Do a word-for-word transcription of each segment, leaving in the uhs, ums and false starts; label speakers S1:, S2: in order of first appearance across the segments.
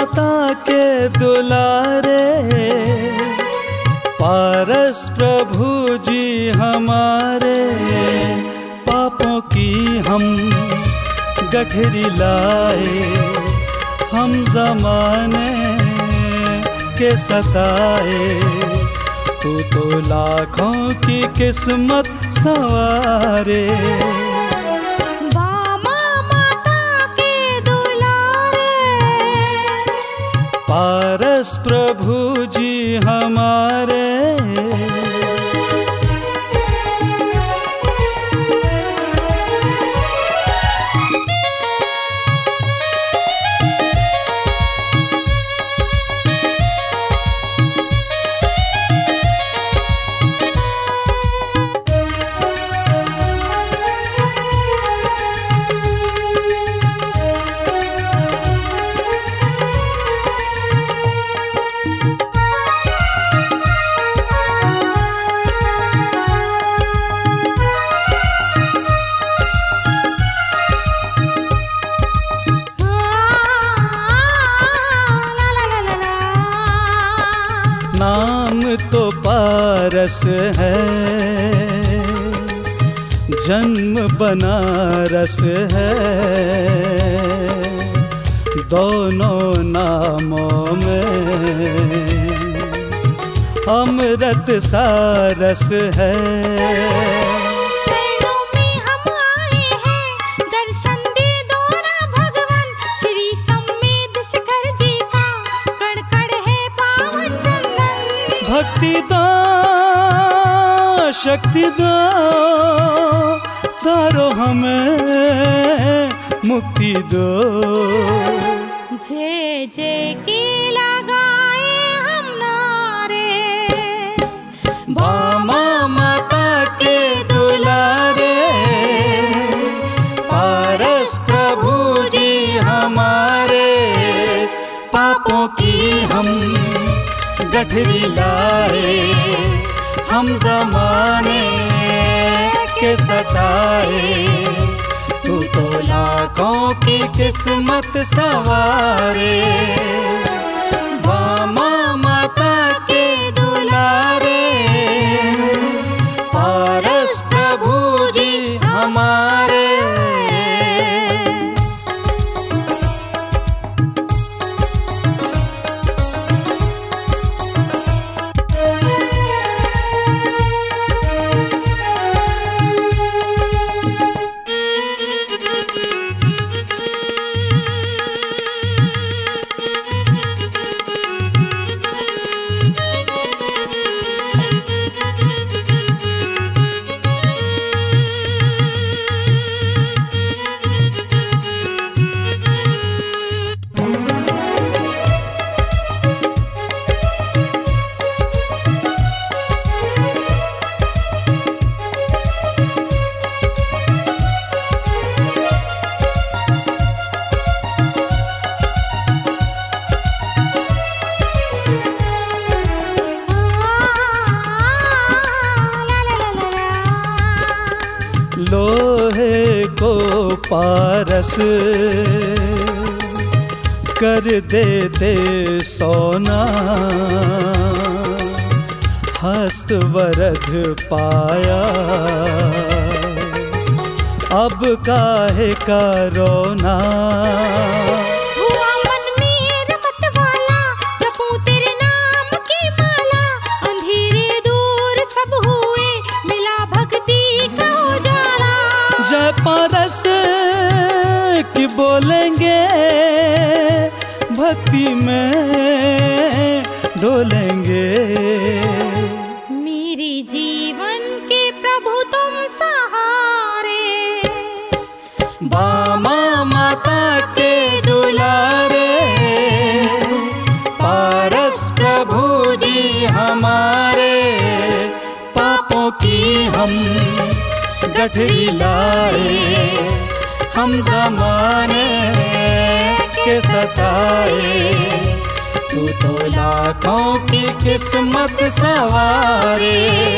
S1: माता के दुलारे, पारस प्रभु जी हमारे, पापों की हम गठरी लाए, हम जमाने के सताए, तू तो लाखों की किस्मत संवारे।
S2: बामा माता के दुलारे,
S1: पारस प्रभु जी हमारे, नाम तो पारस है, जन्म बनारस है, दोनों नामों में अमृत सारस है। भक्ति दो, शक्ति दो, तारो हमें मुक्ति दो।
S2: जय जय के लगाए हम नारे,
S1: बामा माता के दुलारे, पारस प्रभु जी हमारे, पापों की हम गठरी लाए, हम जमाने के सताए, तू तो लाखों की किस्मत संवारे। बामा माता के दुलारे, पारस प्रभु जी हमारे। लोहे को पारस कर देते सोना, हस्त वरद पाया, अब काहे का रोना।
S2: हुआ मन में रमत वाला, जपूं तेरे नाम की माला, अंधेरे दूर सब हुए, मिला भक्ति का उजाला।
S1: जय पारस की बोलेंगे, भक्ति में डोलेंगे।
S2: मेरी जीवन के प्रभु तुम सहारे,
S1: बामा माता के दुलारे, पारस प्रभु जी हमारे, पापों की हम गठरी लाए, हम जमाने के सताए, तू तो लाखों की किस्मत सवारे।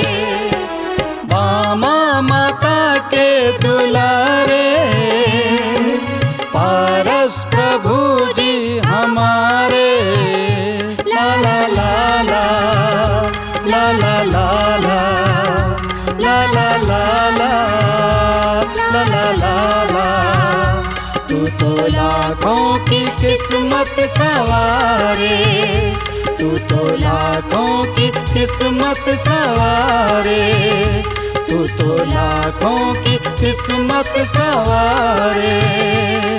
S1: बामा माता के दुलारे, पारस प्रभु जी हमारे। किस्मत सवारे, तू तो लाखों की किस्मत सवारे, तू तो लाखों की किस्मत सवारे।